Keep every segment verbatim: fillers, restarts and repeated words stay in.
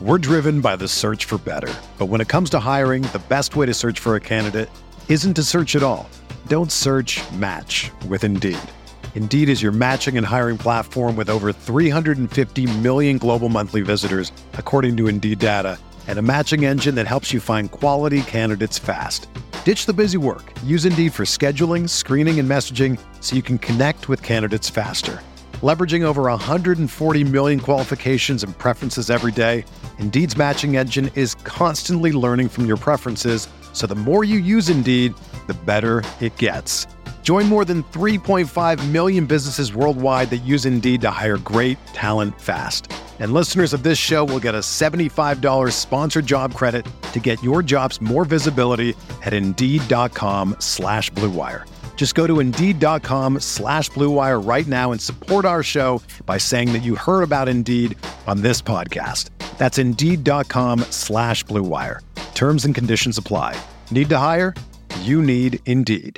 We're driven by the search for better. But when it comes to hiring, the best way to search for a candidate isn't to search at all. Don't search, match with Indeed. Indeed is your matching and hiring platform with over three hundred fifty million global monthly visitors, according to Indeed data, and a matching engine that helps you find quality candidates fast. Ditch the busy work. Use Indeed for scheduling, screening, and messaging so you can connect with candidates faster. Leveraging over one hundred forty million qualifications and preferences every day, Indeed's matching engine is constantly learning from your preferences, so the more you use Indeed, the better it gets. Join more than three point five million businesses worldwide that use Indeed to hire great talent fast. And listeners of this show will get a seventy-five dollars sponsored job credit to get your jobs more visibility at Indeed.com slash Blue Wire. Just go to Indeed.com slash Blue Wire right now and support our show by saying that you heard about Indeed on this podcast. That's Indeed.com slash Blue Wire. Terms and conditions apply. Need to hire? You need Indeed.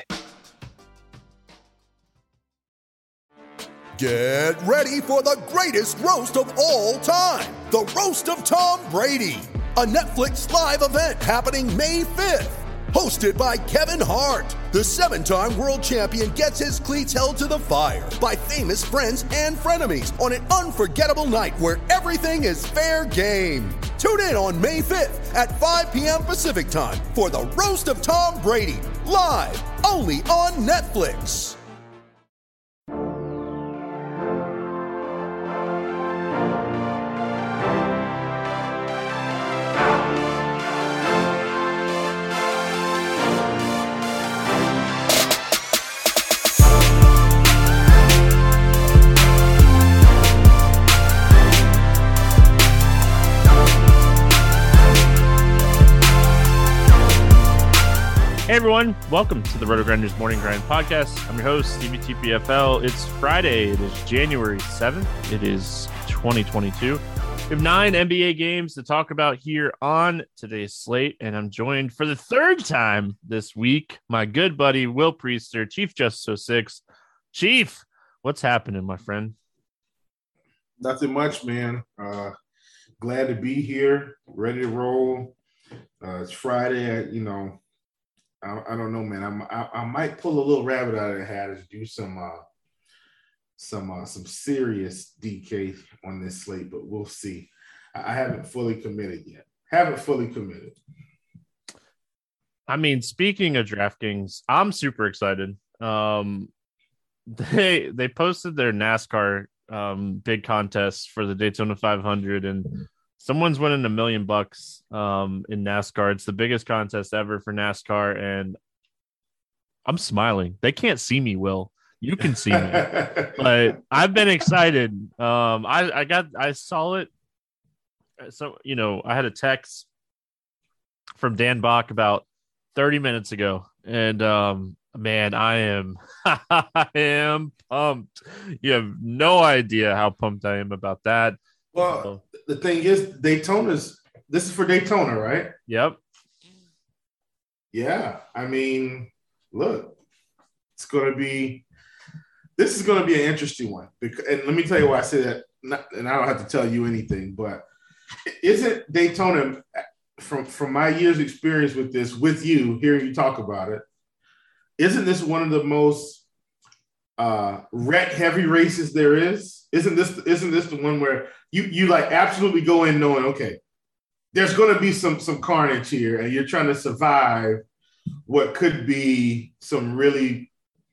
Get ready for the greatest roast of all time. The Roast of Tom Brady. A Netflix live event happening May fifth. Hosted by Kevin Hart, the seven-time world champion gets his cleats held to the fire by famous friends and frenemies on an unforgettable night where everything is fair game. Tune in on May fifth at five p.m. Pacific time for the Roast of Tom Brady, live only on Netflix. Hey everyone, welcome to the Roto Grinders Morning Grind Podcast. I'm your host, Stevie T P F L. It's Friday. It is January seventh. It is twenty twenty-two. We have nine N B A games to talk about here on today's slate, and I'm joined for the third time this week, my good buddy, Will Priester, Chief Justice oh six. Chief, what's happening, my friend? Nothing much, man. Uh, glad to be here, ready to roll. Uh, it's Friday, I, you know, I, I don't know, man. I'm, I I might pull a little rabbit out of the hat and do some uh, some uh, some serious D K on this slate, but we'll see. I, I haven't fully committed yet. Haven't fully committed. I mean, speaking of DraftKings, I'm super excited. Um, they they posted their NASCAR um, big contest for the Daytona five hundred, and someone's winning a million bucks um, in NASCAR. It's the biggest contest ever for NASCAR, and I'm smiling. They can't see me, Will. You can see me, but I've been excited. Um, I, I got, I saw it. So, you know, I had a text from Dan Bach about thirty minutes ago, and um, man, I am, I am pumped. You have no idea how pumped I am about that. Well, So, the thing is, Daytona's, this is for Daytona, right? yep. Yeah. I mean, look, it's going to be, this is going to be an interesting one. Because, and let me tell you why I say that, not, and I don't have to tell you anything, but isn't Daytona, from, from my years experience with this, with you, hearing you talk about it, isn't this one of the most uh, wreck heavy races there is? Isn't this, isn't this the one where you, you like absolutely go in knowing, okay, there's going to be some, some carnage here and you're trying to survive what could be some really,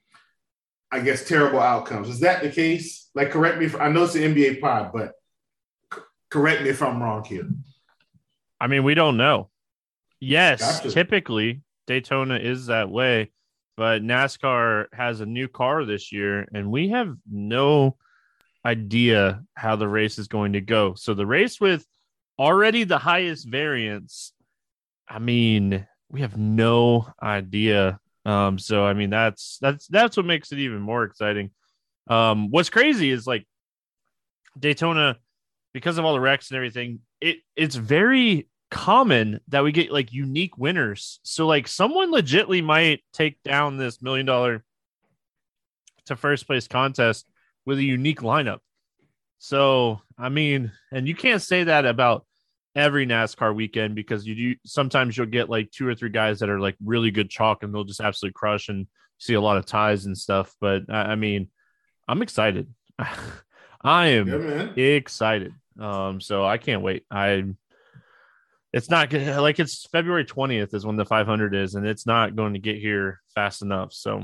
I guess, terrible outcomes. Is that the case? Like, correct me if I know it's an N B A pod, but c- correct me if I'm wrong here. I mean, we don't know. Yes, Gotcha. typically Daytona is that way, but NASCAR has a new car this year, and we have no idea how the race is going to go. So the race with already the highest variance, I mean, we have no idea. Um, so I mean, that's that's that's what makes it even more exciting. Um, what's crazy is like Daytona, because of all the wrecks and everything, it it's very common that we get like unique winners. So like someone legitly might take down this million dollar to first place contest with a unique lineup. So, I mean, and you can't say that about every NASCAR weekend because you do sometimes you'll get like two or three guys that are like really good chalk and they'll just absolutely crush and see a lot of ties and stuff. But I, I mean, I'm excited. I am yeah, excited. Um, so I can't wait. I it's not good. Like it's February twentieth is when the five hundred is, and it's not going to get here fast enough. So,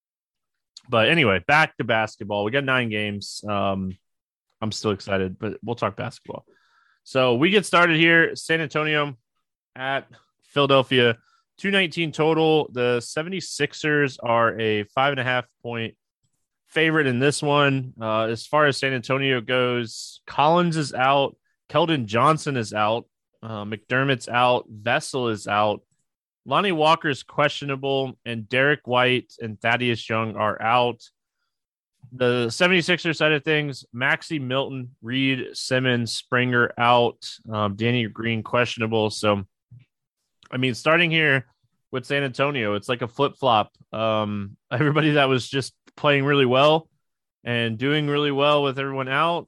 but anyway, back to basketball. We got nine games. Um, I'm still excited, but we'll talk basketball. So we get started here. San Antonio at Philadelphia, two nineteen total. The seventy-sixers are a five and a half point favorite in this one. Uh, as far as San Antonio goes, Collins is out. Keldon Johnson is out. Uh, McDermott's out. Vessel is out. Lonnie Walker's questionable, and Derek White and Thaddeus Young are out. The seventy-sixers side of things, Maxey Milton, Reed, Simmons, Springer out. Um, Danny Green questionable. So, I mean, starting here with San Antonio, it's like a flip-flop. Um, everybody that was just playing really well and doing really well with everyone out,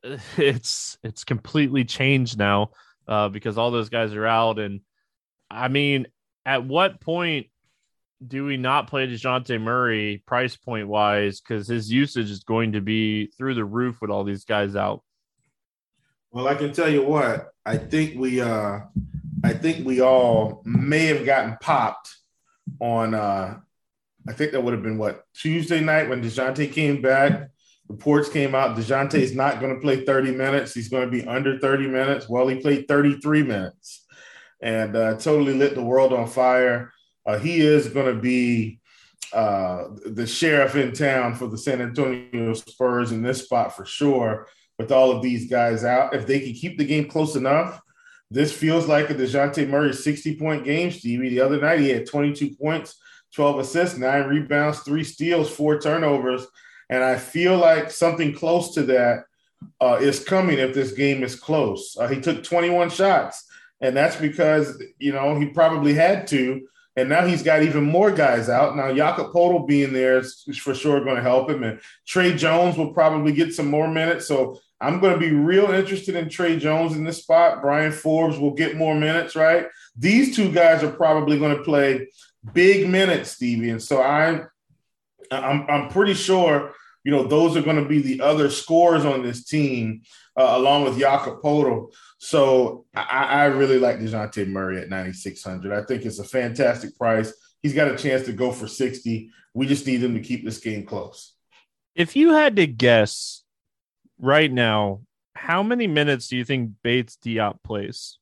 it's it's completely changed now. Uh, because all those guys are out. And I mean, at what point do we not play DeJounte Murray price point wise? Because his usage is going to be through the roof with all these guys out. Well, I can tell you what, I think we uh, I think we all may have gotten popped on uh, I think that would have been what, Tuesday night when DeJounte came back. Reports came out, DeJounte is not going to play thirty minutes. He's going to be under thirty minutes. Well, he played thirty-three minutes and uh, totally lit the world on fire. Uh, he is going to be uh, the sheriff in town for the San Antonio Spurs in this spot for sure, with all of these guys out. If they can keep the game close enough, this feels like a DeJounte Murray sixty-point game, Stevie. The other night he had twenty-two points, twelve assists, nine rebounds, three steals, four turnovers. And I feel like something close to that uh, is coming if this game is close. Uh, he took twenty-one shots, and that's because, you know, he probably had to. And now he's got even more guys out. Now, Jakob Poeltl being there is for sure going to help him. And Trey Jones will probably get some more minutes. So I'm going to be real interested in Trey Jones in this spot. Brian Forbes will get more minutes, right? These two guys are probably going to play big minutes, Stevie. And so I'm, I'm, I'm pretty sure – you know, those are going to be the other scorers on this team, uh, along with Jakob Poeltl. So I, I really like DeJounte Murray at ninety-six hundred. I think it's a fantastic price. He's got a chance to go for sixty. We just need him to keep this game close. If you had to guess right now, how many minutes do you think Bates Diop plays?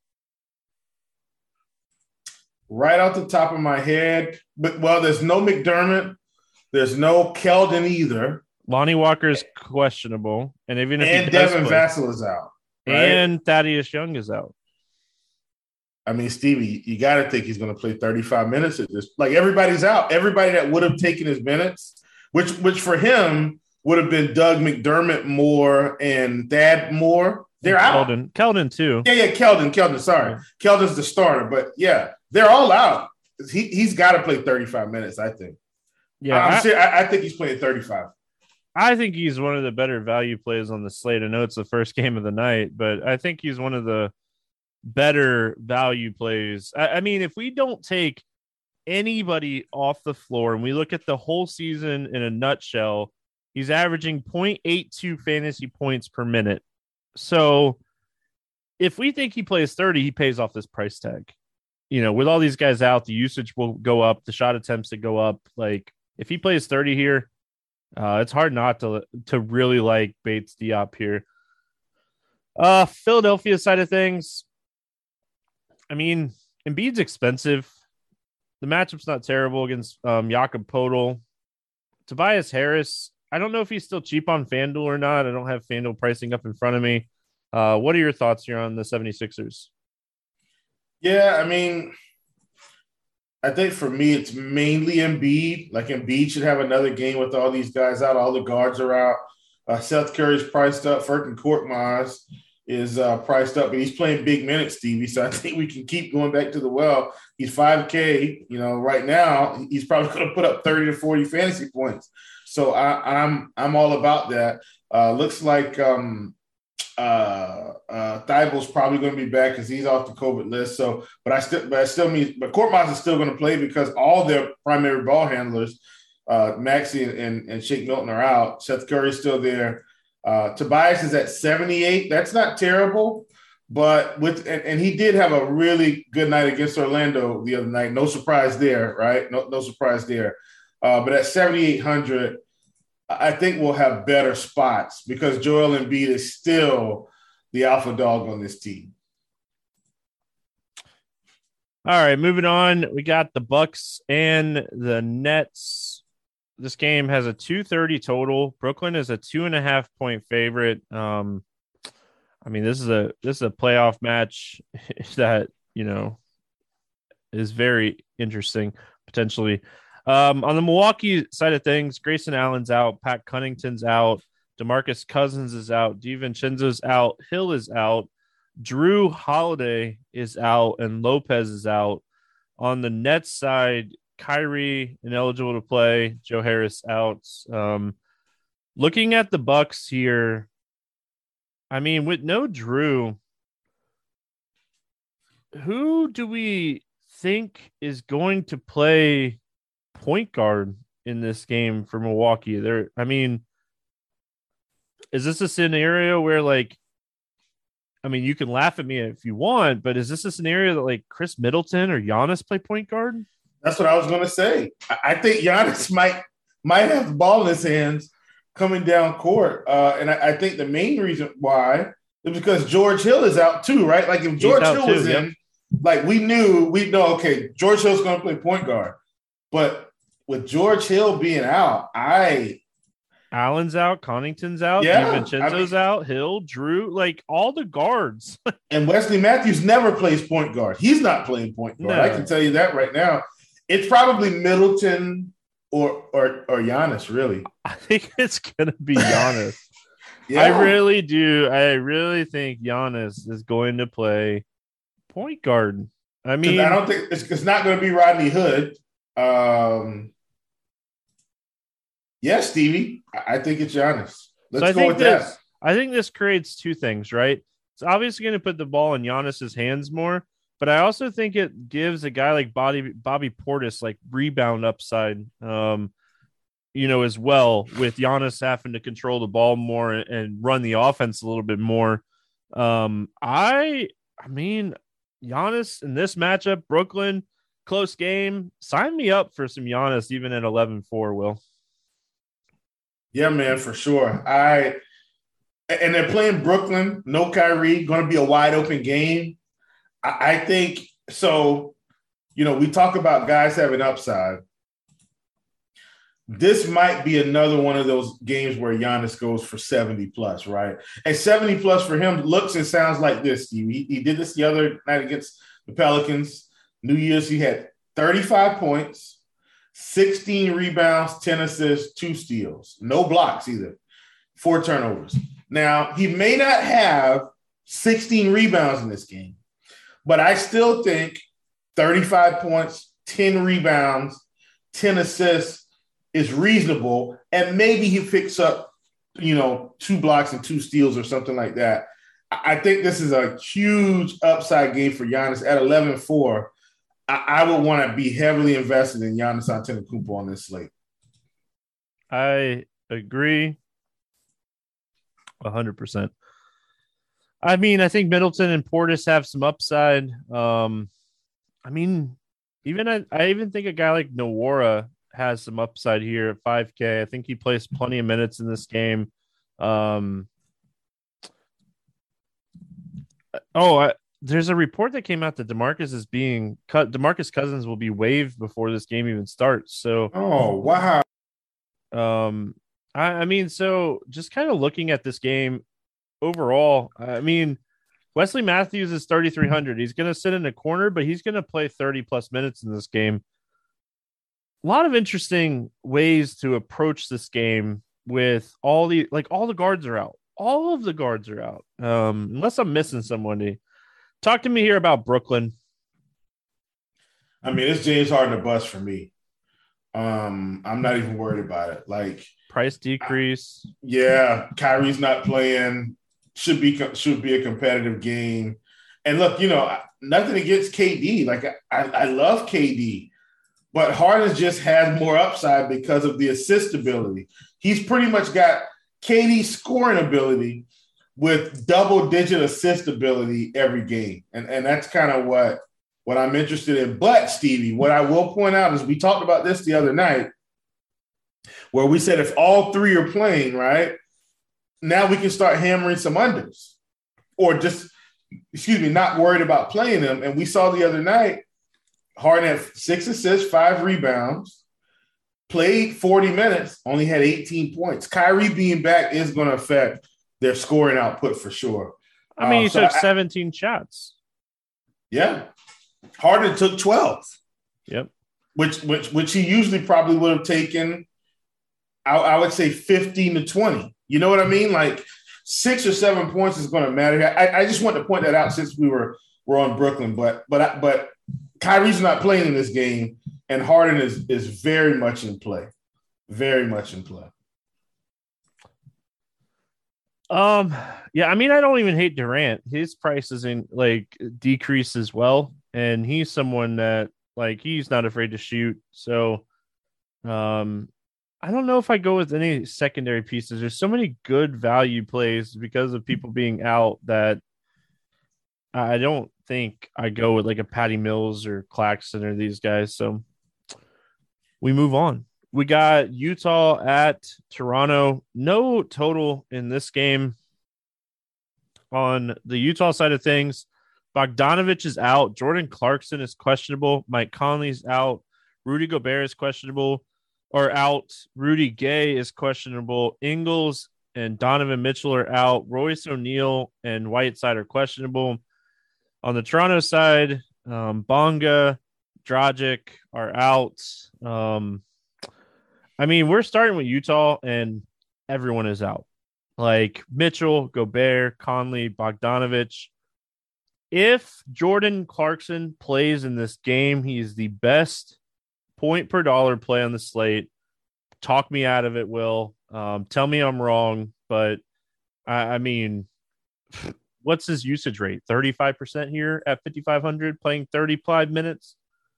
Right off the top of my head, but well, there's no McDermott. There's no Keldon either. Lonnie Walker's questionable, and even if and Devin Vassell is out, right? And Thaddeus Young is out. I mean, Stevie, you got to think he's going to play thirty-five minutes at this. Like everybody's out. Everybody that would have taken his minutes, which which for him would have been Doug McDermott more and Thad Moore. They're out. Keldon, Keldon too. Yeah, yeah, Keldon, Keldon. Sorry, yeah. Keldon's the starter, but yeah, they're all out. He he's got to play thirty-five minutes. I think. Yeah, I'm I, sure, I, I think he's playing thirty-five. I think he's one of the better value plays on the slate. I know it's the first game of the night, but I think he's one of the better value plays. I, I mean, if we don't take anybody off the floor and we look at the whole season in a nutshell, he's averaging zero point eight two fantasy points per minute. So if we think he plays thirty, he pays off this price tag. You know, with all these guys out, the usage will go up, the shot attempts to go up. Like if he plays thirty here, Uh, it's hard not to to really like Bates Diop here. Uh, Philadelphia side of things, I mean, Embiid's expensive. The matchup's not terrible against um, Jakob Poeltl. Tobias Harris, I don't know if he's still cheap on FanDuel or not. I don't have FanDuel pricing up in front of me. Uh, what are your thoughts here on the seventy-sixers? Yeah, I mean, I think for me, it's mainly Embiid. Like Embiid should have another game with all these guys out. All the guards are out. Uh, Seth Curry's priced up. Furkan Korkmaz is uh, priced up, but he's playing big minutes, Stevie. So I think we can keep going back to the well. He's five K. You know, right now he's probably going to put up thirty to forty fantasy points. So I, I'm I'm all about that. Uh, looks like um, uh, uh, Thibault's probably going to be back because he's off the COVID list. So, but I still, but I still mean, but Korkmaz is still going to play because all their primary ball handlers, uh, Maxey and, and, and Shake Milton are out. Seth Curry's still there. Uh, Tobias is at seventy-eight. That's not terrible, but with and, and he did have a really good night against Orlando the other night. No surprise there, right? No, no surprise there. Uh, but at seventy-eight hundred, I think we'll have better spots because Joel Embiid is still the alpha dog on this team. All right, moving on. We got the Bucks and the Nets. This game has a two thirty total. Brooklyn is a two and a half point favorite. Um, I mean, this is a this is a playoff match that, you know, is very interesting potentially. Um, on the Milwaukee side of things, Grayson Allen's out, Pat Connaughton's out, DeMarcus Cousins is out, DiVincenzo's out, Hill is out, Drew Holiday is out, and Lopez is out. On the Nets side, Kyrie ineligible to play, Joe Harris out. Um, looking at the Bucks here, I mean, with no Drew, who do we think is going to play point guard in this game for Milwaukee? There, I mean, is this a scenario where, like, I mean, you can laugh at me if you want, but is this a scenario that, like, Chris Middleton or Giannis play point guard? That's what I was going to say. I think Giannis might might have the ball in his hands coming down court, uh, and I, I think the main reason why is because George Hill is out too, right? Like if George Hill was too, in, yep. like we knew, we know, okay, George Hill's going to play point guard, but with George Hill being out, I Allen's out, Connaughton's out, yeah, DiVincenzo's I mean, out, Hill, Drew, like all the guards. And Wesley Matthews never plays point guard. He's not playing point guard. No. I can tell you that right now. It's probably Middleton or or or Giannis, really. I think it's gonna be Giannis. Yeah. I really do. I really think Giannis is going to play point guard. I mean, I don't think it's, it's not going to be Rodney Hood. Um, yes, yeah, Stevie. I think it's Giannis. Let's so go with this, that. I think this creates two things, right? It's obviously going to put the ball in Giannis's hands more, but I also think it gives a guy like Bobby Bobby Portis like rebound upside, um, you know, as well, with Giannis having to control the ball more and run the offense a little bit more. Um, I, I mean, Giannis in this matchup, Brooklyn, close game. Sign me up for some Giannis, even at eleven four, Will. Yeah, man, for sure. I and they're playing Brooklyn, no Kyrie, going to be a wide open game. I, I think so. You know, we talk about guys having upside. This might be another one of those games where Giannis goes for seventy plus, right? And seventy plus for him looks and sounds like this, Steve. He, he did this the other night against the Pelicans. New Year's, he had thirty-five points, sixteen rebounds, ten assists, two steals. No blocks either. Four turnovers. Now, he may not have sixteen rebounds in this game, but I still think thirty-five points, ten rebounds, ten assists is reasonable, and maybe he picks up, you know, two blocks and two steals or something like that. I think this is a huge upside game for Giannis at eleven four. I, I would want to be heavily invested in Giannis Antetokounmpo on this slate. I agree one hundred percent. I mean, I think Middleton and Portis have some upside. Um, I mean, even I, I even think a guy like Nwora has some upside here at five K. I think he plays plenty of minutes in this game. Um, oh, I, there's a report that came out that DeMarcus is being cut. DeMarcus Cousins will be waived before this game even starts. So, oh wow. Um, I, I mean, so just kind of looking at this game overall, I mean, Wesley Matthews is thirty-three hundred. He's going to sit in a corner, but he's going to play thirty plus minutes in this game. A lot of interesting ways to approach this game with all the like all the guards are out. All of the guards are out. Um, unless I'm missing someone. Talk to me here about Brooklyn. I mean, it's James Harden a bust for me. Um, I'm not even worried about it. Like price decrease. I, yeah, Kyrie's not playing. should be should be a competitive game. And look, you know, nothing against K D. Like I, I love K D, but Harden just has more upside because of the assist ability. He's pretty much got K D's scoring ability with double-digit assist ability every game, and and that's kind of what what I'm interested in. But Stevie, what I will point out is we talked about this the other night, where we said if all three are playing, right, now we can start hammering some unders, or just, excuse me, not worried about playing them. And we saw the other night, Harden had six assists, five rebounds, played forty minutes, only had eighteen points. Kyrie being back is going to affect their scoring output for sure. I mean, he uh, so took I, seventeen shots. Yeah. Harden took twelve. Yep. Which which which he usually probably would have taken, I, I would say fifteen to twenty. You know what I mean? Like six or seven points is going to matter. I, I just want to point that out since we were we're on Brooklyn, but but but Kyrie's not playing in this game, and Harden is is very much in play, very much in play. Um, yeah, I mean, I don't even hate Durant. His price isn't like decreased as well, and he's someone that like he's not afraid to shoot. So, um, I don't know if I go with any secondary pieces. There's so many good value plays because of people being out that I don't think I go with like a Patty Mills or Claxton or these guys. So we move on. We got Utah at Toronto. No total in this game. On the Utah side of things, Bogdanovich is out. Jordan Clarkson is questionable. Mike Conley's out. Rudy Gobert is questionable or out. Rudy Gay is questionable. Ingles and Donovan Mitchell are out. Royce O'Neal and Whiteside are questionable. On the Toronto side, um, Bonga, Dragic are out. Um, I mean, we're starting with Utah, and everyone is out. Like Mitchell, Gobert, Conley, Bogdanovich. If Jordan Clarkson plays in this game, he's the best point per dollar play on the slate. Talk me out of it, Will. Um, tell me I'm wrong, but I, I mean, what's his usage rate? thirty-five percent here at fifty-five hundred, playing thirty-five minutes?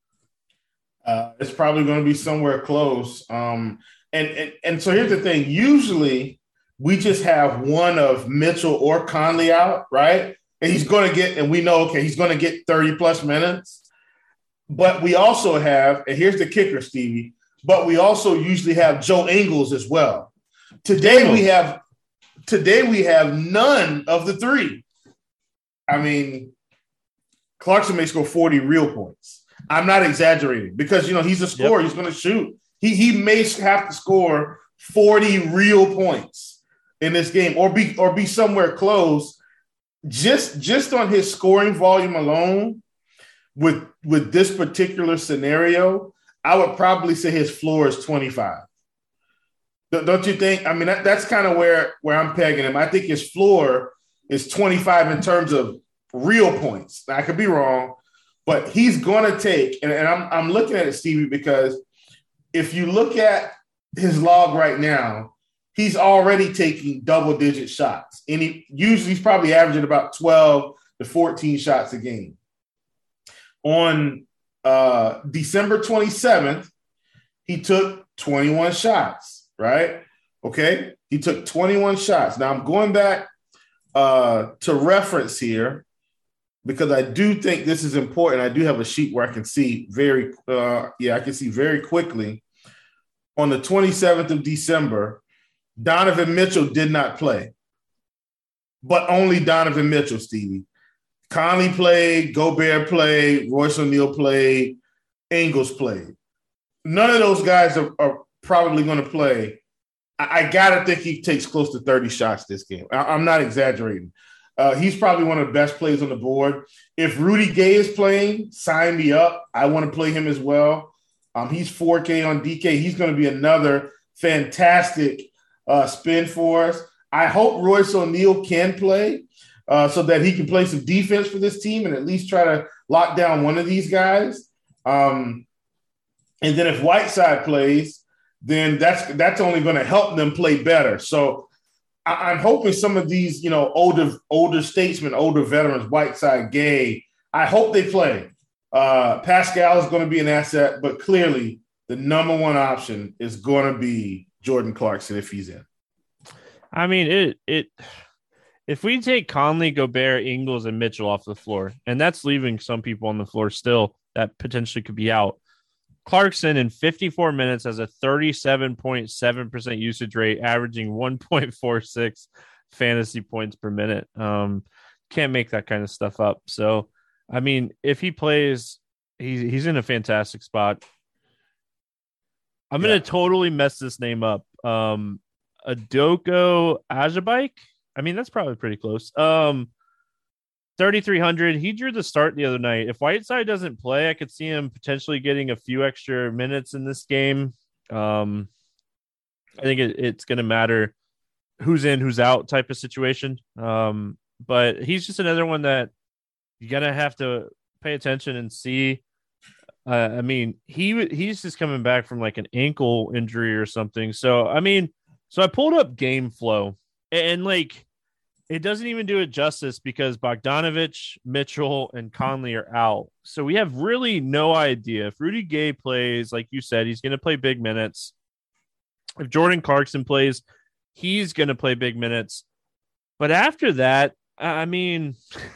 Uh, it's probably going to be somewhere close. Um, and, and and so here's the thing. Usually we just have one of Mitchell or Conley out, right? And he's going to get, and we know, okay, he's going to get thirty plus minutes. But we also have, and here's the kicker, Stevie, but we also usually have Joe Ingles as well. Today Ingles. we have, today we have none of the three. I mean, Clarkson may score forty real points. I'm not exaggerating because, you know, he's a scorer. Yep. He's going to shoot. He he may have to score forty real points in this game or be or be somewhere close. Just just on his scoring volume alone with, with this particular scenario, I would probably say his floor is twenty-five. Don't you think? I mean, that, that's kind of where, where I'm pegging him. I think his floor is twenty-five in terms of real points. Now, I could be wrong. But he's going to take, and, and I'm I'm looking at it, Stevie, because if you look at his log right now, he's already taking double-digit shots. And he usually he's probably averaging about twelve to fourteen shots a game. On uh, December twenty-seventh, he took twenty-one shots, right? Okay? He took twenty-one shots. Now, I'm going back uh, to reference here, because I do think this is important. I do have a sheet where I can see very, uh, yeah, I can see very quickly. On the twenty-seventh of December, Donovan Mitchell did not play, but only Donovan Mitchell, Stevie. Conley played, Gobert played, Royce O'Neal played, Ingles played. None of those guys are, are probably going to play. I, I got to think he takes close to thirty shots this game. I, I'm not exaggerating. Uh, he's probably one of the best players on the board. If Rudy Gay is playing, sign me up. I want to play him as well. Um, he's four K on D K. He's going to be another fantastic uh, spin for us. I hope Royce O'Neal can play uh, so that he can play some defense for this team and at least try to lock down one of these guys. Um, and then if Whiteside plays, then that's that's only going to help them play better. So I, I'm hoping some of these, you know, older older statesmen, older veterans, Whiteside, Gay, I hope they play. Uh, Pascal is going to be an asset, but clearly the number one option is going to be Jordan Clarkson if he's in. I mean, it it if we take Conley, Gobert, Ingles, and Mitchell off the floor, and that's leaving some people on the floor still that potentially could be out. Clarkson in fifty-four minutes has a thirty-seven point seven percent usage rate, averaging one point four six fantasy points per minute. Um, can't make that kind of stuff up. So, I mean, if he plays, he's, he's in a fantastic spot. I'm yeah. going to totally mess this name up. Um, Adoko Ajabike. I mean, that's probably pretty close. Um, thirty-three hundred. He drew the start the other night. If Whiteside doesn't play, I could see him potentially getting a few extra minutes in this game. Um, I think it, it's going to matter who's in, who's out type of situation. Um, but he's just another one that you're going to have to pay attention and see. Uh, I mean, he he's just coming back from like an ankle injury or something. So, I mean, so I pulled up game flow and, and like, it doesn't even do it justice because Bogdanovich, Mitchell, and Conley are out. So we have really no idea. If Rudy Gay plays, like you said, he's going to play big minutes. If Jordan Clarkson plays, he's going to play big minutes. But after that, I mean,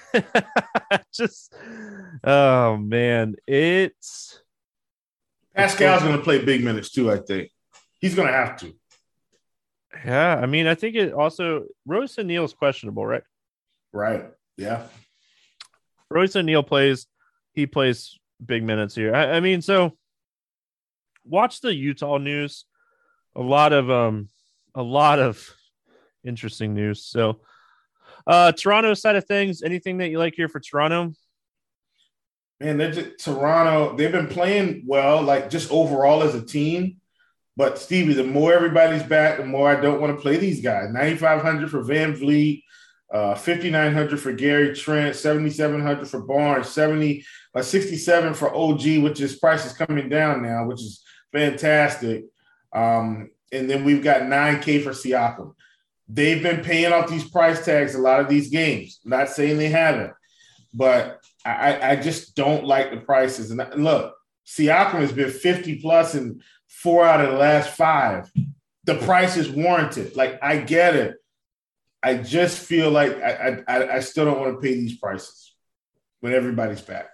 just, oh, man, it's. Pascal's going to play big minutes too, I think. He's going to have to. Yeah, I mean, I think it also Royce O'Neal's questionable, right? Right. Yeah. Royce O'Neal plays, he plays big minutes here. I, I mean, so watch the Utah news. A lot of um, a lot of interesting news. So, uh, Toronto side of things. Anything that you like here for Toronto? Man, they're just, Toronto. They've been playing well, like just overall as a team. But, Stevie, the more everybody's back, the more I don't want to play these guys. ninety-five hundred for Van Vliet, uh, fifty-nine hundred for Gary Trent, seventy-seven hundred for Barnes, seventy, uh, sixty-seven for O G, which is price is coming down now, which is fantastic. Um, and then we've got nine K for Siakam. They've been paying off these price tags a lot of these games. Not saying they haven't, but I, I just don't like the prices. And, and look, Siakam has been fifty plus and four out of the last five. The price is warranted. Like, I get it. I just feel like I, I, I still don't want to pay these prices when everybody's back.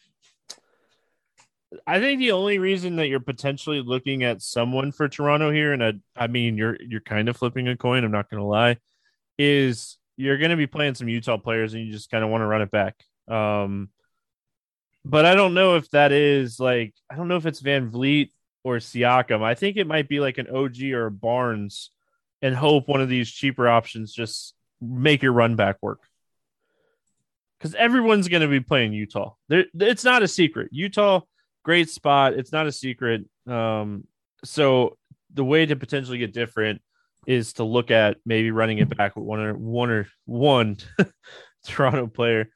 I think the only reason that you're potentially looking at someone for Toronto here, and I, I mean, you're you're kind of flipping a coin, I'm not going to lie, is you're going to be playing some Utah players and you just kind of want to run it back. Um, but I don't know if that is like, I don't know if it's Van Vliet or Siakam. I think it might be like an O G or a Barnes and hope one of these cheaper options just make your run back work. Because everyone's going to be playing Utah. There, it's not a secret. Utah, great spot. It's not a secret. Um, so the way to potentially get different is to look at maybe running it back with one or one or one Toronto player.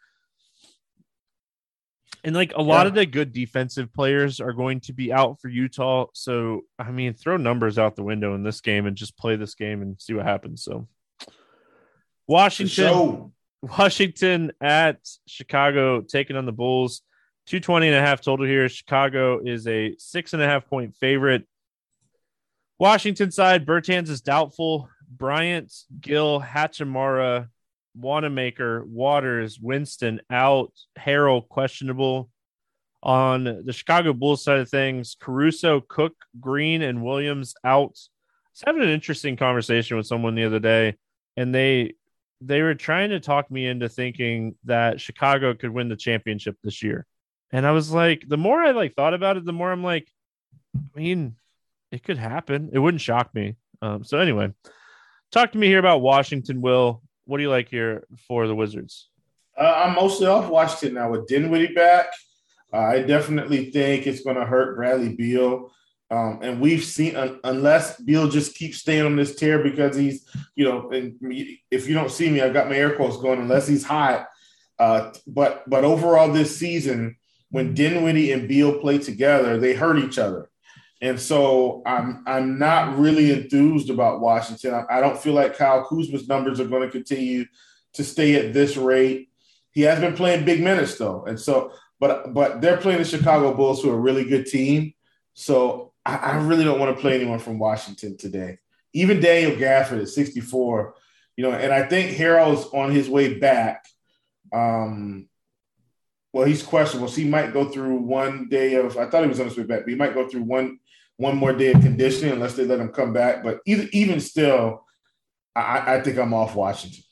And like a lot yeah. of the good defensive players are going to be out for Utah. So, I mean, throw numbers out the window in this game and just play this game and see what happens. So Washington, Washington at Chicago taking on the Bulls, two twenty and a half total here. Chicago is a six and a half point favorite. Washington side, Bertans is doubtful. Bryant, Gill, Hachimura, Wanamaker, Waters, Winston out, Harrell questionable. On the Chicago Bulls side of things, Caruso, Cook, Green, and Williams out. I was having an interesting conversation with someone the other day, and they they were trying to talk me into thinking that Chicago could win the championship this year. And I was like, the more I like thought about it, the more I'm like, I mean, it could happen. It wouldn't shock me. Um, so anyway, talk to me here about Washington, Will. What do you like here for the Wizards? Uh, I'm mostly off Washington now with Dinwiddie back. Uh, I definitely think it's going to hurt Bradley Beal. Um, and we've seen, uh, unless Beal just keeps staying on this tear because he's, you know, and if you don't see me, I've got my air quotes going, unless he's hot. Uh, but but overall this season, when Dinwiddie and Beal play together, they hurt each other. And so I'm I'm not really enthused about Washington. I, I don't feel like Kyle Kuzma's numbers are going to continue to stay at this rate. He has been playing big minutes though, and so but but they're playing the Chicago Bulls, who are a really good team. So I, I really don't want to play anyone from Washington today. Even Daniel Gafford at sixty-four, you know, and I think Harrell's on his way back. Um, well, he's questionable, so he might go through one day of. I thought he was on his way back, but he might go through one. one more day of conditioning unless they let him come back. But either, even still, I, I think I'm off Washington.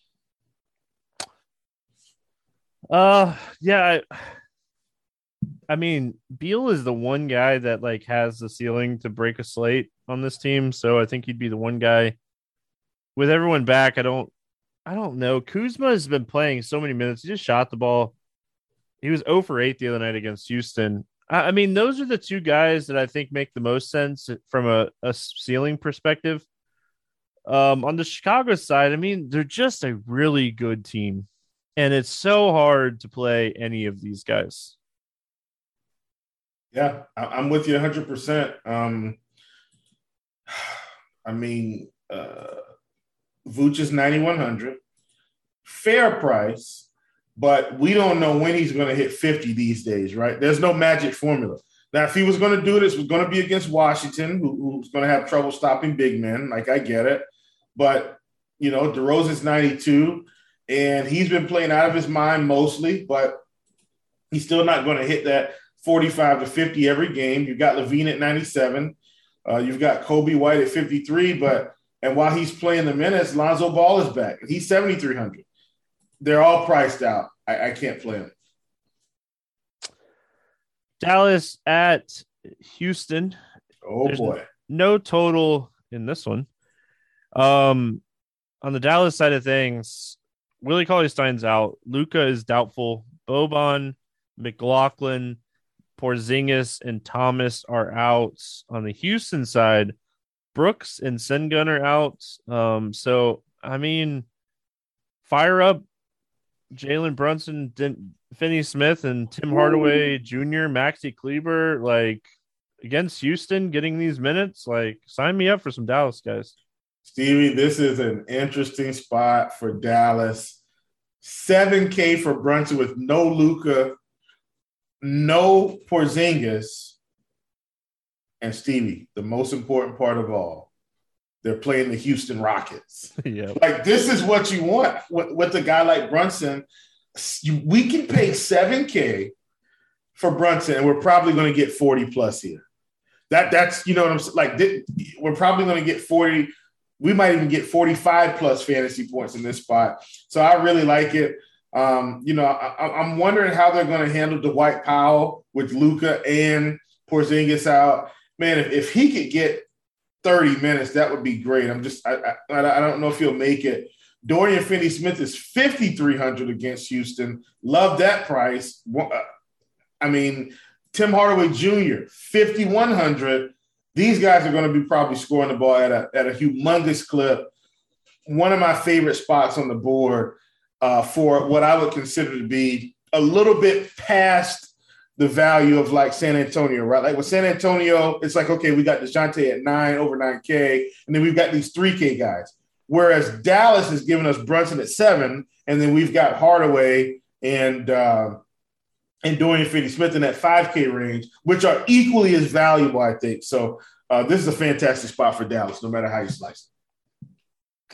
Uh, yeah. I, I mean, Beal is the one guy that like has the ceiling to break a slate on this team. So I think he'd be the one guy with everyone back. I don't, I don't know. Kuzma has been playing so many minutes. He just shot the ball. He was zero for eight the other night against Houston. I mean, those are the two guys that I think make the most sense from a, a ceiling perspective. Um, on the Chicago side, I mean, they're just a really good team, and it's so hard to play any of these guys. Yeah, I'm with you one hundred percent. Um, I mean, uh, Vooch is ninety-one hundred. Fair price. But we don't know when he's going to hit fifty these days, right? There's no magic formula. Now, if he was going to do this, it was going to be against Washington, who, who's going to have trouble stopping big men. Like, I get it. But, you know, DeRozan's ninety-two, and he's been playing out of his mind mostly, but he's still not going to hit that forty-five to fifty every game. You've got Levine at ninety-seven. Uh, you've got Kobe White at fifty-three. But and while he's playing the minutes, Lonzo Ball is back. He's seventy-three hundred. They're all priced out. I, I can't play them. Dallas at Houston. Oh, There's boy. No total in this one. Um, on the Dallas side of things, Willie Cauley-Stein's out. Luka is doubtful. Boban, McLaughlin, Porzingis, and Thomas are out. On the Houston side, Brooks and Sengun are out. Um, so, I mean, fire up Jalen Brunson, Finney Smith, and Tim Hardaway Junior, Maxi Kleber, like against Houston, getting these minutes. Like, sign me up for some Dallas guys. Stevie, this is an interesting spot for Dallas. seven K for Brunson with no Luka, no Porzingis, and Stevie, the most important part of all, they're playing the Houston Rockets. Yeah, like this is what you want with, with a guy like Brunson. You, we can pay seven K for Brunson, and we're probably going to get forty plus here. That that's you know what I'm saying. Like th- we're probably going to get forty. We might even get forty-five plus fantasy points in this spot. So I really like it. Um, you know, I, I'm wondering how they're going to handle Dwight Powell with Luka and Porzingis out. Man, if, if he could get thirty minutes, that would be great. I'm just, I, I, I don't know if he'll make it. Dorian Finney-Smith is fifty-three hundred against Houston. Love that price. I mean, Tim Hardaway Junior, fifty-one hundred. These guys are going to be probably scoring the ball at a, at a humongous clip. One of my favorite spots on the board uh, for what I would consider to be a little bit past the value of like San Antonio, right? Like with San Antonio, it's like, okay, we got DeJounte at nine, over nine K, and then we've got these three K guys. Whereas Dallas is giving us Brunson at seven, and then we've got Hardaway and uh, and Dorian Finney-Smith in that five K range, which are equally as valuable, I think. So uh, this is a fantastic spot for Dallas, no matter how you slice it.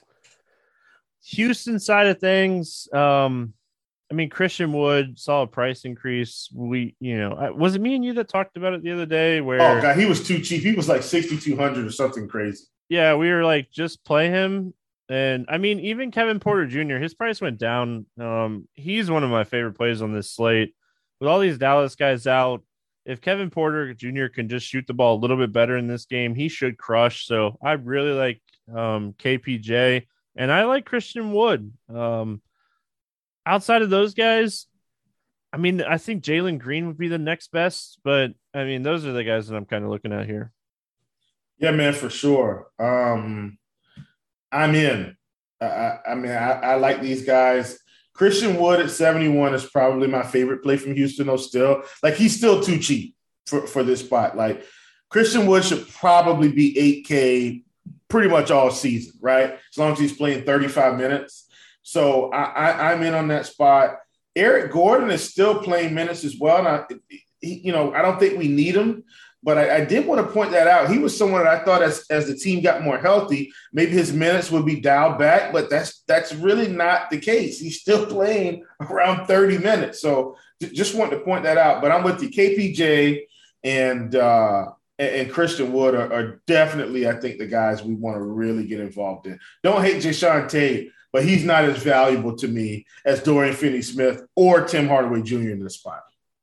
Houston side of things, um, I mean, Christian Wood saw a price increase. We, you know, was it me and you that talked about it the other day? Where oh god, he was too cheap. He was like sixty-two hundred or something crazy. Yeah, we were like, just play him. And I mean, even Kevin Porter Junior, his price went down. Um, he's one of my favorite plays on this slate. With all these Dallas guys out, if Kevin Porter Junior can just shoot the ball a little bit better in this game, he should crush. So I really like um, K P J, and I like Christian Wood. Um, outside of those guys, I mean, I think Jalen Green would be the next best, but I mean, those are the guys that I'm kind of looking at here. Yeah, man, for sure. Um, I'm in. I, I mean, I, I like these guys. Christian Wood at seventy-one is probably my favorite play from Houston, though, still. Like, he's still too cheap for, for this spot. Like, Christian Wood should probably be eight K pretty much all season, right? As long as he's playing thirty-five minutes. So I, I, I'm in on that spot. Eric Gordon is still playing minutes as well. And I, he, you know, I don't think we need him, but I, I did want to point that out. He was someone that I thought as, as the team got more healthy, maybe his minutes would be dialed back, but that's that's really not the case. He's still playing around thirty minutes. So just wanted to point that out. But I'm with you. K P J and uh, and Christian Wood are, are definitely, I think, the guys we want to really get involved in. Don't hate Jae'Sean Tate, but he's not as valuable to me as Dorian Finney-Smith or Tim Hardaway Junior in this spot.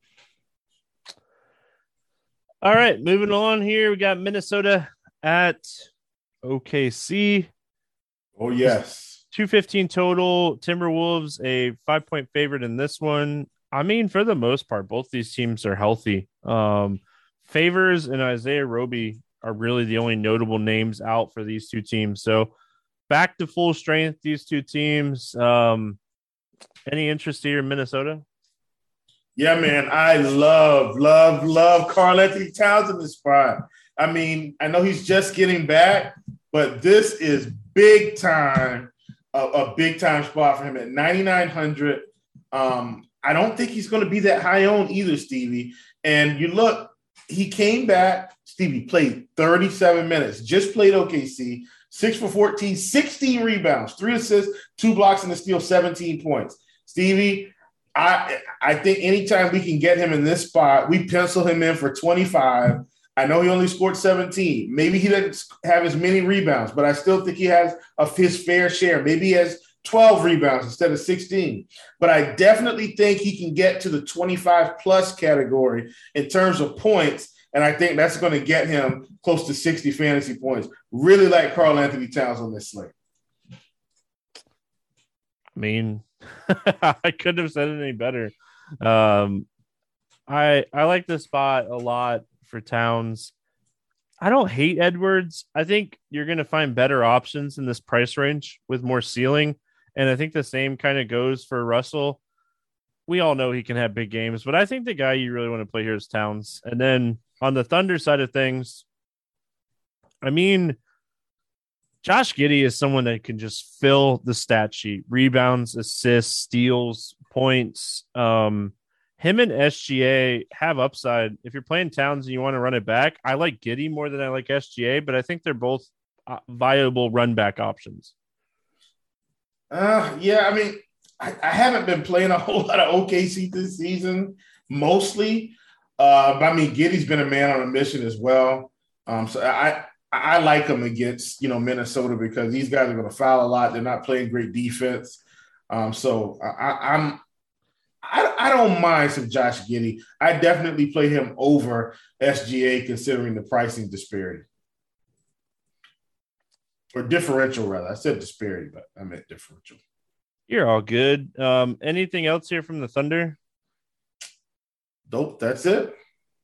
All right, moving on here. We got Minnesota at O K C. Oh, yes. two fifteen total. Timberwolves, a five-point favorite in this one. I mean, for the most part, both these teams are healthy. Um, Favors and Isaiah Roby are really the only notable names out for these two teams. So back to full strength, these two teams. Um, any interest here in Minnesota? Yeah, man, I love, love, love Karl-Anthony Towns in this spot. I mean, I know he's just getting back, but this is big time, a, a big time spot for him at ninety-nine hundred. Um, I don't think he's going to be that high owned either, Stevie. And you look, he came back, Stevie played thirty-seven minutes, just played O K C, six for fourteen, sixteen rebounds, three assists, two blocks, and a steal, seventeen points. Stevie, I I think anytime we can get him in this spot, we pencil him in for twenty-five. I know he only scored seventeen. Maybe he doesn't have as many rebounds, but I still think he has of his fair share. Maybe he has twelve rebounds instead of sixteen. But I definitely think he can get to the twenty-five plus category in terms of points. And I think that's going to get him close to sixty fantasy points. Really like Karl-Anthony Towns on this slate. I mean, I couldn't have said it any better. Um, I I like this spot a lot for Towns. I don't hate Edwards. I think you're going to find better options in this price range with more ceiling. And I think the same kind of goes for Russell. We all know he can have big games, but I think the guy you really want to play here is Towns. And then on the Thunder side of things, I mean, Josh Giddey is someone that can just fill the stat sheet: rebounds, assists, steals, points. Um, him and S G A have upside. If you're playing Towns and you want to run it back, I like Giddey more than I like S G A, but I think they're both uh, viable run back options. Uh, yeah, I mean, I, I haven't been playing a whole lot of O K C this season, mostly. Uh, but I mean, Giddey's been a man on a mission as well. Um, so I I like him against, you know, Minnesota because these guys are going to foul a lot. They're not playing great defense. Um, so I, I'm I, I don't mind some Josh Giddey. I definitely play him over S G A considering the pricing disparity. Or differential, rather. I said disparity, but I meant differential. You're all good. Um, anything else here from the Thunder? Nope, that's it.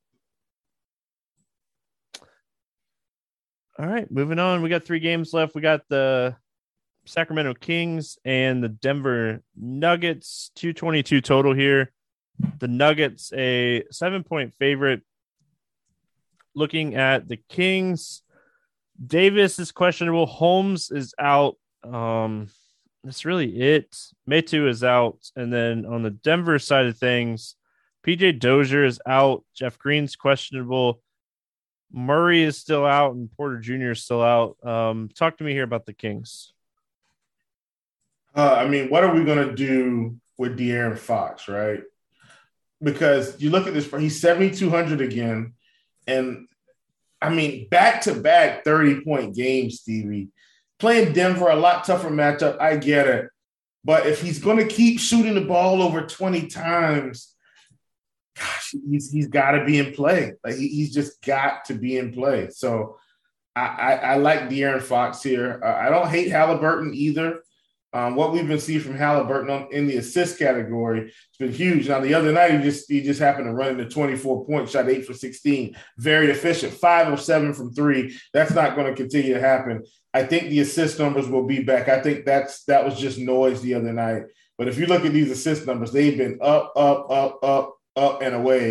All right, moving on. We got three games left. We got the Sacramento Kings and the Denver Nuggets, two twenty-two total here. The Nuggets, a seven-point favorite. Looking at the Kings, Davis is questionable. Holmes is out. Um, that's really it. Metu is out. And then on the Denver side of things, P J Dozier is out. Jeff Green's questionable. Murray is still out, and Porter Junior is still out. Um, talk to me here about the Kings. Uh, I mean, what are we going to do with De'Aaron Fox, right? Because you look at this, he's seventy-two hundred again. And, I mean, back-to-back thirty-point games, Stevie. Playing Denver, a lot tougher matchup. I get it. But if he's going to keep shooting the ball over twenty times, gosh, he's he's got to be in play. Like he, he's just got to be in play. So I, I, I like De'Aaron Fox here. Uh, I don't hate Halliburton either. Um, what we've been seeing from Halliburton on, in the assist category, it's been huge. Now the other night he just he just happened to run into twenty-four points, shot eight for sixteen, very efficient, five of seven from three. That's not going to continue to happen. I think the assist numbers will be back. I think that's that was just noise the other night. But if you look at these assist numbers, they've been up, up, up, up, up and away.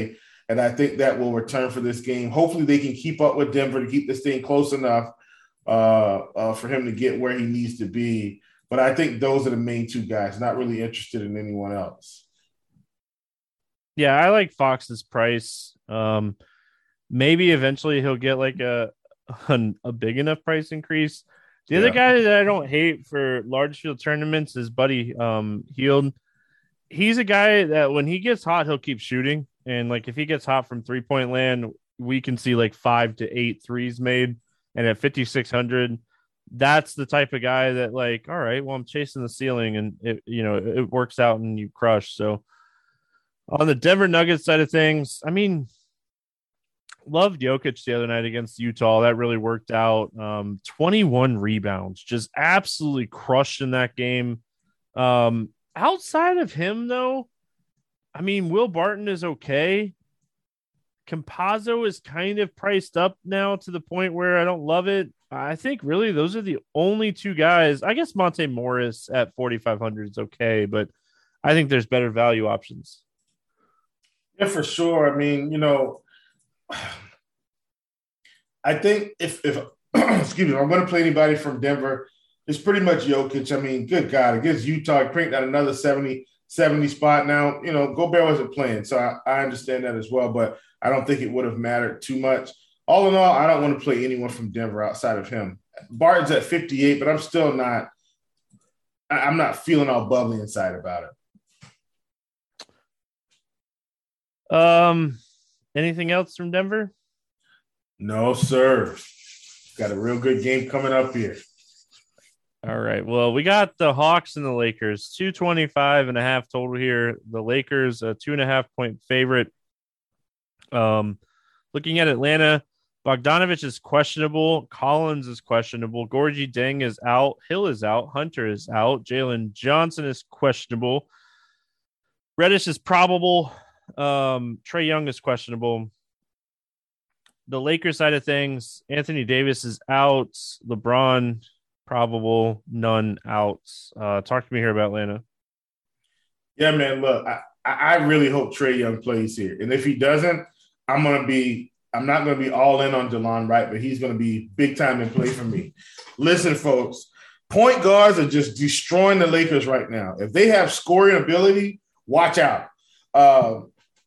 And I think that will return for this game. Hopefully they can keep up with Denver to keep this thing close enough uh, uh, for him to get where he needs to be. But I think those are the main two guys, not really interested in anyone else. Yeah, I like Fox's price. Um, maybe eventually he'll get like a, a, a big enough price increase. The yeah. other guy that I don't hate for large field tournaments is Buddy um, Hield. He's a guy that when he gets hot, he'll keep shooting. And like if he gets hot from three point land, we can see like five to eight threes made. And at fifty-six hundred, that's the type of guy that like, all right, well, I'm chasing the ceiling and it, you know, it works out and you crush. So on the Denver Nuggets side of things, I mean, loved Jokic the other night against Utah. That really worked out. Um, twenty-one rebounds, just absolutely crushed in that game. Um, outside of him, though, I mean, Will Barton is okay. Campazzo is kind of priced up now to the point where I don't love it. I think really those are the only two guys. I guess Monte Morris at forty-five hundred is okay, but I think there's better value options. Yeah, for sure. I mean, you know, I think if, if excuse me, if I'm going to play anybody from Denver, it's pretty much Jokic. I mean, good God, against Utah, cranked out another seventy, seventy spot. Now, you know, Gobert wasn't playing, so I, I understand that as well, but I don't think it would have mattered too much. All in all, I don't want to play anyone from Denver outside of him. Barton's at fifty-eight, but I'm still not – I'm not feeling all bubbly inside about it. Um, anything else from Denver? No, sir. Got a real good game coming up here. All right. Well, we got the Hawks and the Lakers, two twenty-five and a half total here. The Lakers, a two and a half point favorite. Um, looking at Atlanta, Bogdanovich is questionable. Collins is questionable. Gorgie Deng is out. Hill is out. Hunter is out. Jalen Johnson is questionable. Reddish is probable. Um, Trae Young is questionable. The Lakers side of things, Anthony Davis is out. LeBron, probable. None out. Uh, talk to me here about Atlanta. Yeah, man, look, I, I really hope Trae Young plays here. And if he doesn't, I'm going to be – I'm not going to be all in on Delon Wright, but he's going to be big time in play for me. Listen, folks, point guards are just destroying the Lakers right now. If they have scoring ability, watch out. Uh,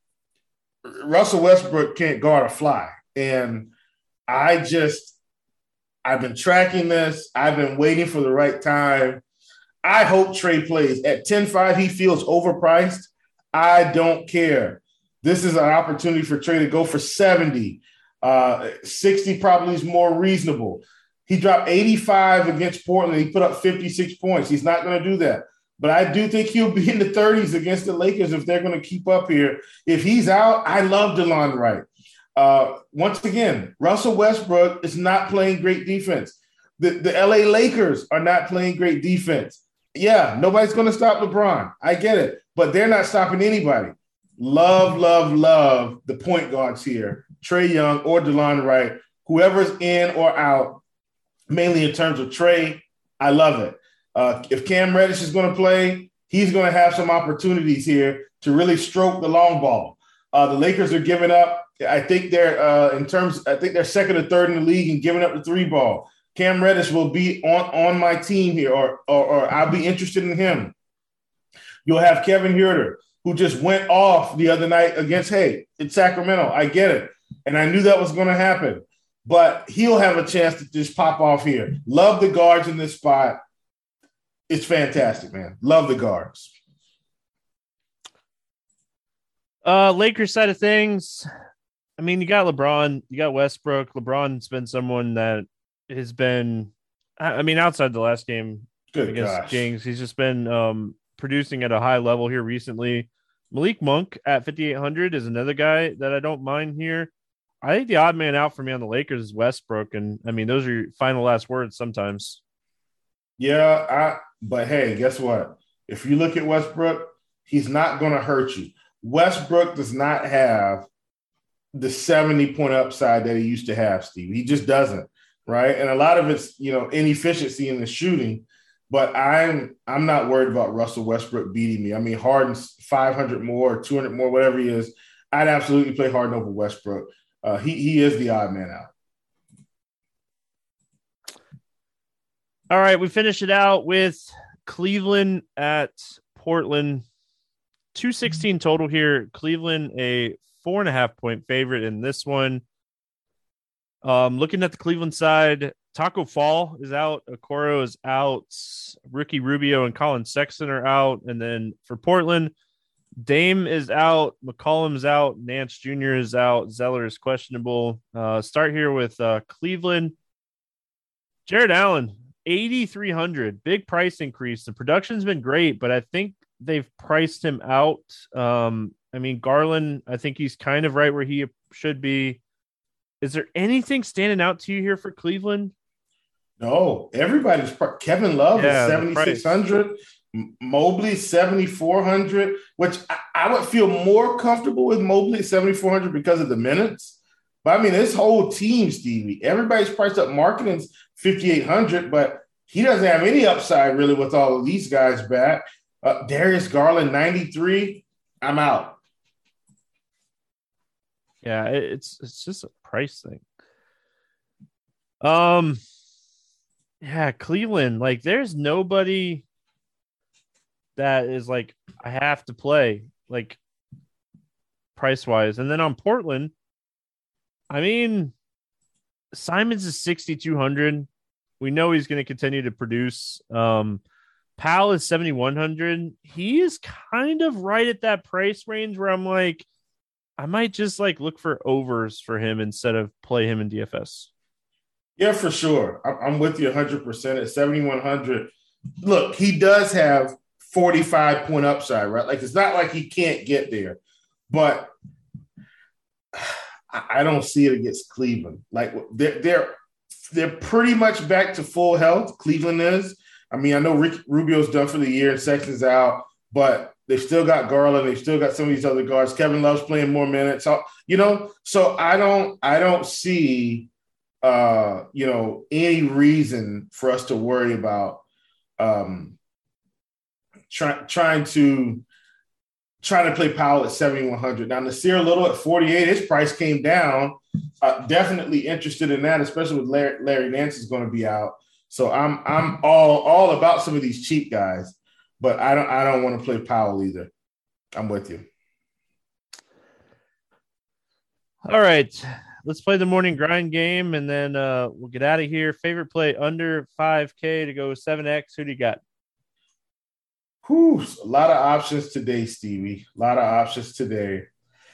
Russell Westbrook can't guard a fly. And I just – I've been tracking this. I've been waiting for the right time. I hope Trae plays. At ten five, he feels overpriced. I don't care. This is an opportunity for Trae to go for seventy. Uh, sixty probably is more reasonable. He dropped eighty-five against Portland. He put up fifty-six points. He's not going to do that. But I do think he'll be in the thirties against the Lakers if they're going to keep up here. If he's out, I love Delon Wright. Uh, once again, Russell Westbrook is not playing great defense. The, the L A Lakers are not playing great defense. Yeah, nobody's going to stop LeBron. I get it. But they're not stopping anybody. Love, love, love the point guards here, Trae Young or Delon Wright, whoever's in or out, mainly in terms of Trae, I love it. Uh, if Cam Reddish is going to play, he's going to have some opportunities here to really stroke the long ball. Uh, the Lakers are giving up. I think they're uh, in terms. I think they're second or third in the league in giving up the three ball. Cam Reddish will be on, on my team here, or, or or I'll be interested in him. You'll have Kevin Huerter, who just went off the other night against, hey, it's Sacramento. I get it. And I knew that was going to happen. But he'll have a chance to just pop off here. Love the guards in this spot. It's fantastic, man. Love the guards. Uh, Lakers side of things, I mean, you got LeBron, you got Westbrook. LeBron's been someone that has been, I mean, outside the last game Good against gosh. Kings, he's just been um, producing at a high level here recently. Malik Monk at fifty-eight hundred is another guy that I don't mind here. I think the odd man out for me on the Lakers is Westbrook. And I mean, those are your final last words sometimes. Yeah, I, but hey, guess what? If you look at Westbrook, he's not going to hurt you. Westbrook does not have the seventy-point upside that he used to have, Steve. He just doesn't, right? And a lot of it's, you know, inefficiency in the shooting. But I'm I'm not worried about Russell Westbrook beating me. I mean, Harden's five hundred more, two hundred more, whatever he is. I'd absolutely play Harden over Westbrook. Uh, he he is the odd man out. All right, we finish it out with Cleveland at Portland. two sixteen total here. Cleveland a four and a half point favorite in this one. Um, looking at the Cleveland side, Taco Fall is out. Okoro is out. Ricky Rubio and Colin Sexton are out. And then for Portland, Dame is out. McCollum's out. Nance Junior is out. Zeller is questionable. Uh, start here with uh, Cleveland. Jared Allen, eighty-three hundred. Big price increase. The production's been great, but I think they've priced him out. Um, I mean, Garland, I think he's kind of right where he should be. Is there anything standing out to you here for Cleveland? No, everybody's – Kevin Love Yeah, is seventy-six hundred. Mobley seventy-four hundred, which I, I would feel more comfortable with Mobley at seventy-four hundred because of the minutes. But, I mean, this whole team, Stevie, everybody's priced up. Markkanen's fifty-eight hundred, but he doesn't have any upside really with all of these guys back. Uh, Darius Garland, ninety-three. I'm out. Yeah, it's it's just a price thing. Um, yeah, Cleveland, like there's nobody that is like I have to play like price wise, and then on Portland, I mean, Simons is sixty-two hundred. We know he's going to continue to produce. Um, Powell is seventy-one hundred. He is kind of right at that price range where I'm like, I might just like look for overs for him instead of play him in D F S. Yeah, for sure. I'm with you one hundred percent at seventy-one hundred. Look, he does have forty-five point upside, right? Like it's not like he can't get there, but I don't see it against Cleveland. Like they're they're they're pretty much back to full health. Cleveland is. I mean, I know Rick Rubio's done for the year and Sexton's out, but they've still got Garland. They've still got some of these other guards. Kevin Love's playing more minutes. So, you know, so I don't I don't see uh, you know, any reason for us to worry about um try, trying to trying to play Powell at seventy-one hundred. Now, Nasir Little at forty-eight, his price came down. Uh, definitely interested in that, especially with Larry, Larry Nance is going to be out. So I'm I'm all all about some of these cheap guys, but I don't I don't want to play Powell either. I'm with you. All right, let's play the morning grind game, and then uh, we'll get out of here. Favorite play under five K to go seven X. Who do you got? Whew, a lot of options today, Stevie. A lot of options today.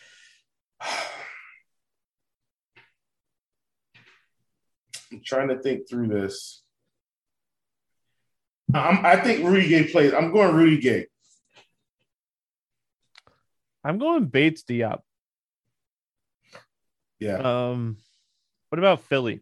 I'm trying to think through this. I'm, I think Rudy Gay plays. I'm going Rudy Gay. I'm going Bates Diop. Yeah. Um, what about Philly?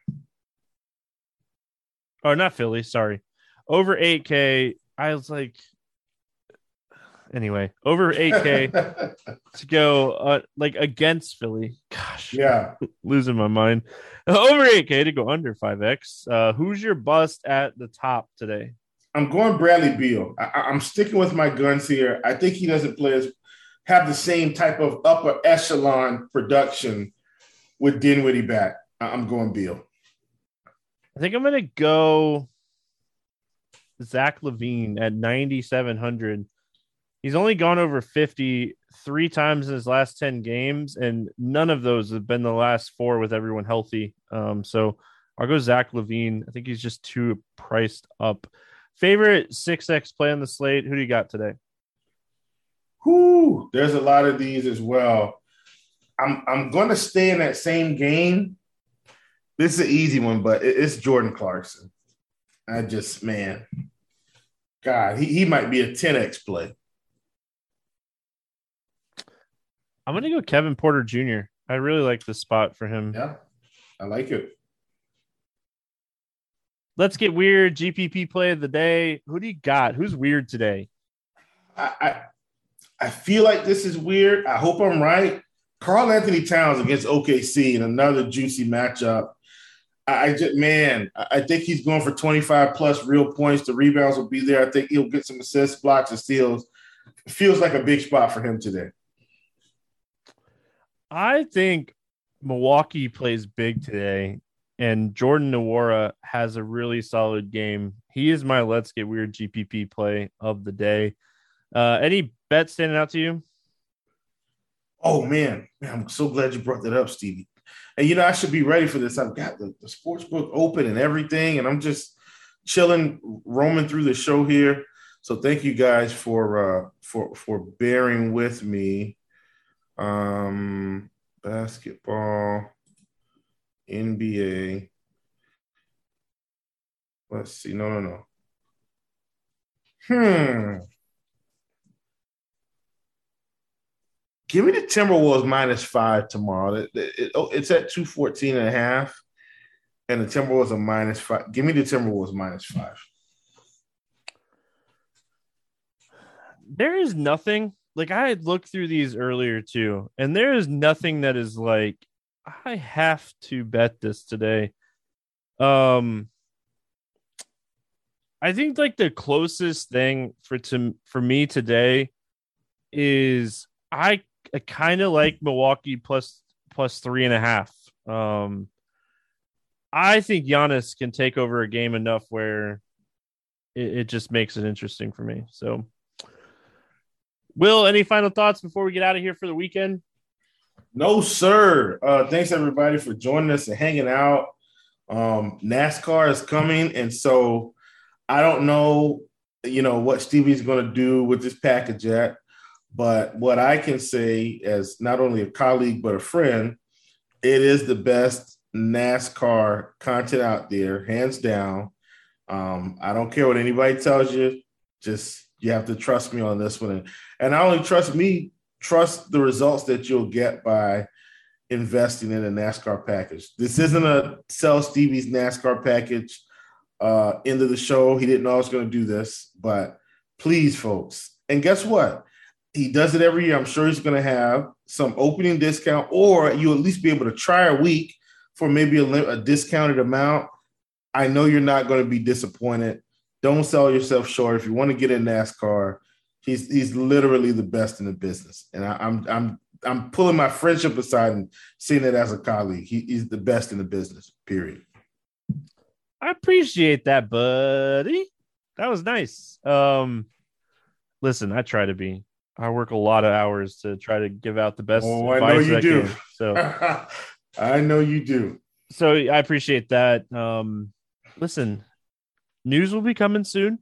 Oh, not Philly. Sorry. Over eight K. I was like, anyway, over eight K to go uh, like against Philly. Gosh, yeah, losing my mind. Over eight K to go under five X. Uh, who's your bust at the top today? I'm going Bradley Beal. I- I'm sticking with my guns here. I think he doesn't play as have the same type of upper echelon production with Dinwiddie back. I- I'm going Beal. I think I'm gonna go Zach LaVine at ninety-seven hundred. He's only gone over fifty three times in his last ten games, and none of those have been the last four with everyone healthy. Um, so I'll go Zach LaVine. I think he's just too priced up. Favorite six X play on the slate? Who do you got today? Whoo, there's a lot of these as well. I'm I'm going to stay in that same game. This is an easy one, but it's Jordan Clarkson. I just, man, God, he, he might be a ten X play. I'm going to go Kevin Porter Junior I really like this spot for him. Yeah, I like it. Let's get weird. G P P play of the day. Who do you got? Who's weird today? I, I I feel like this is weird. I hope I'm right. Karl Anthony Towns against O K C in another juicy matchup. I, I just, man, I think he's going for twenty-five plus real points. The rebounds will be there. I think he'll get some assists, blocks, and steals. It feels like a big spot for him today. I think Milwaukee plays big today, and Jordan Nwora has a really solid game. He is my Let's Get Weird G P P play of the day. Uh, any bets standing out to you? Oh, man. man. I'm so glad you brought that up, Stevie. And, you know, I should be ready for this. I've got the, the sports book open and everything, and I'm just chilling, roaming through the show here. So thank you guys for uh, for for bearing with me. Um, basketball, N B A. Let's see. No, no, no. Hmm. Give me the Timberwolves minus five tomorrow. It, it, it, oh, it's at two fourteen and a half, and the Timberwolves are minus five. Give me the Timberwolves minus five. There is nothing, like I had looked through these earlier too, and there is nothing that is like, I have to bet this today. Um, I think like the closest thing for to for me today is I, I kind of like Milwaukee plus plus three and a half. Um, I think Giannis can take over a game enough where it, it just makes it interesting for me. So, Will, any final thoughts before we get out of here for the weekend? No, sir. Uh, thanks everybody for joining us and hanging out. Um, NASCAR is coming, and so I don't know, you know, what Stevie's going to do with this package yet. But what I can say as not only a colleague but a friend, it is the best NASCAR content out there, hands down. Um, I don't care what anybody tells you. Just you have to trust me on this one. And, and not only trust me, trust the results that you'll get by investing in a NASCAR package. This isn't a sell Stevie's NASCAR package. Uh, end of the show. He didn't know I was going to do this, but please, folks. And guess what? He does it every year. I'm sure he's going to have some opening discount, or you at least be able to try a week for maybe a, a discounted amount. I know you're not going to be disappointed. Don't sell yourself short. If you want to get in NASCAR, he's he's literally the best in the business. And I, I'm I'm I'm pulling my friendship aside and seeing it as a colleague. He, he's the best in the business. Period. I appreciate that, buddy. That was nice. Um, listen, I try to be. I work a lot of hours to try to give out the best oh, advice I know you I do. Can. So I know you do. So I appreciate that. Um, listen, news will be coming soon.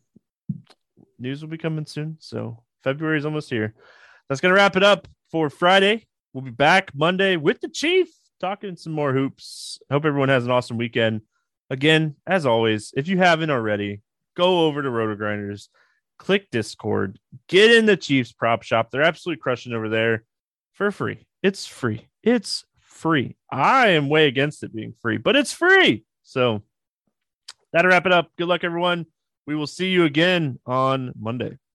News will be coming soon. So February is almost here. That's going to wrap it up for Friday. We'll be back Monday with the Chief talking some more hoops. Hope everyone has an awesome weekend. Again, as always, if you haven't already, go over to RotoGrinders, click Discord, get in the Chiefs prop shop. They're absolutely crushing over there for free. It's free. It's free. I am way against it being free, but it's free. So that'll wrap it up. Good luck, everyone. We will see you again on Monday.